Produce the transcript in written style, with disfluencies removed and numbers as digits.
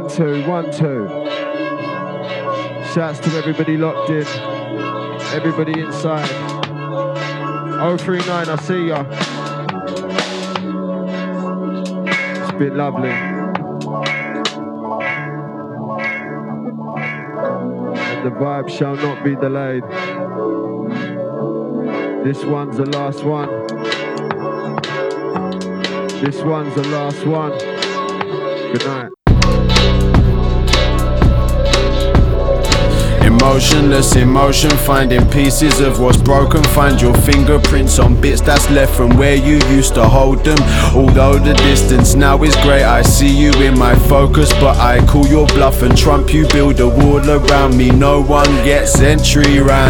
1 2 1 2. Shouts to everybody locked in, everybody inside. 039, I see ya. It's been lovely. And the vibe shall not be delayed. This one's the last one. This one's the last one. Good night. Emotionless emotion, finding pieces of what's broken. Find your fingerprints on bits that's left from where you used to hold them. Although the distance now is great, I see you in my focus, but I call your bluff and trump you. Build a wall around me, no one gets entry round.